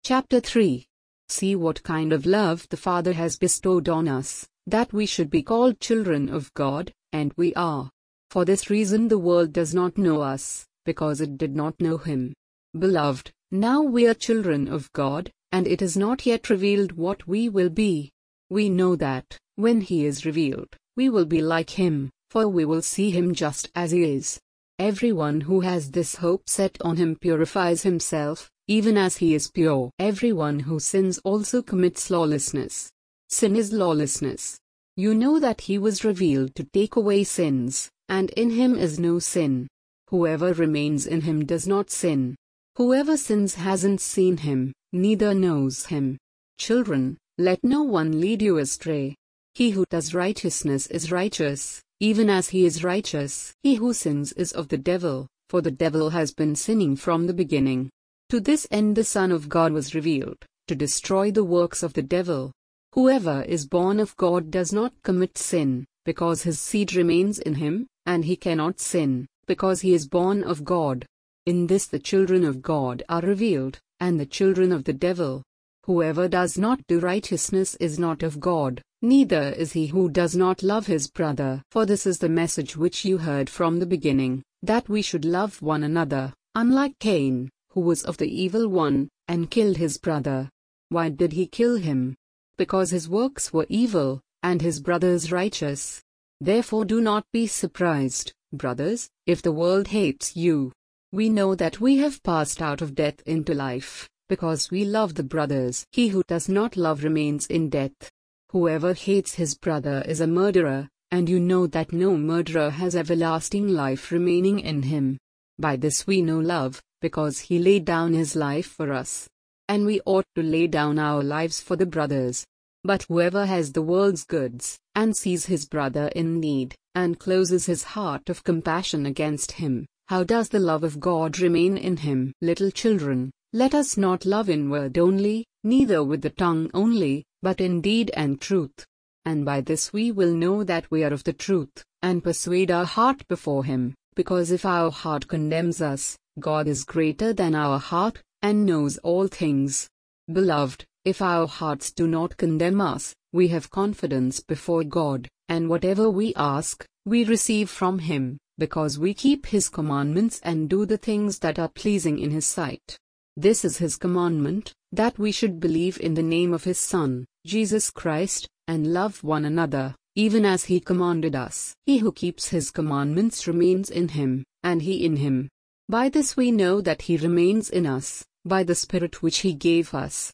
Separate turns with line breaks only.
Chapter 3. See what kind of love the Father has bestowed on us, that we should be called children of God, and we are. For this reason the world does not know us, because it did not know Him. Beloved, now we are children of God, and it is not yet revealed what we will be. We know that, when He is revealed, we will be like Him, for we will see Him just as He is. Everyone who has this hope set on Him purifies himself, even as He is pure. Everyone who sins also commits lawlessness. Sin is lawlessness. You know that He was revealed to take away sins, and in Him is no sin. Whoever remains in Him does not sin. Whoever sins hasn't seen Him, neither knows Him. Children, let no one lead you astray. He who does righteousness is righteous, even as he is righteous. He who sins is of the devil, for the devil has been sinning from the beginning. To this end the Son of God was revealed, to destroy the works of the devil. Whoever is born of God does not commit sin, because his seed remains in him, and he cannot sin, because he is born of God. In this the children of God are revealed, and the children of the devil. Whoever does not do righteousness is not of God, neither is he who does not love his brother. For this is the message which you heard from the beginning, that we should love one another, unlike Cain, who was of the evil one, and killed his brother. Why did he kill him? Because his works were evil, and his brother's righteous. Therefore do not be surprised, brothers, if the world hates you. We know that we have passed out of death into life, because we love the brothers. He who does not love remains in death. Whoever hates his brother is a murderer, and you know that no murderer has everlasting life remaining in him. By this we know love, because He laid down His life for us. And we ought to lay down our lives for the brothers. But whoever has the world's goods, and sees his brother in need, and closes his heart of compassion against him, how does the love of God remain in him? Little children, let us not love in word only, neither with the tongue only, but in deed and truth. And by this we will know that we are of the truth, and persuade our heart before Him, because if our heart condemns us, God is greater than our heart, and knows all things. Beloved, if our hearts do not condemn us, we have confidence before God, and whatever we ask, we receive from Him, because we keep His commandments and do the things that are pleasing in His sight. This is His commandment, that we should believe in the name of His Son, Jesus Christ, and love one another, even as He commanded us. He who keeps His commandments remains in Him, and He in him. By this we know that He remains in us, by the Spirit which He gave us.